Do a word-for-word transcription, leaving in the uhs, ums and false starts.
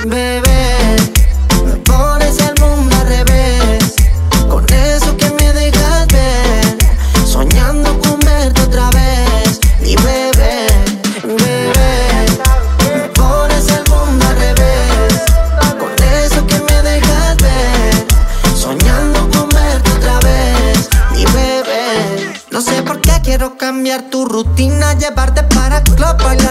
Bebé, me pones el mundo al revés, con eso que me dejas ver, soñando con verte otra vez. Mi bebé, bebé, me pones el mundo al revés, con eso que me dejas ver, soñando con verte otra vez. Mi bebé, no sé por qué quiero cambiar tu rutina, llevarte para el club,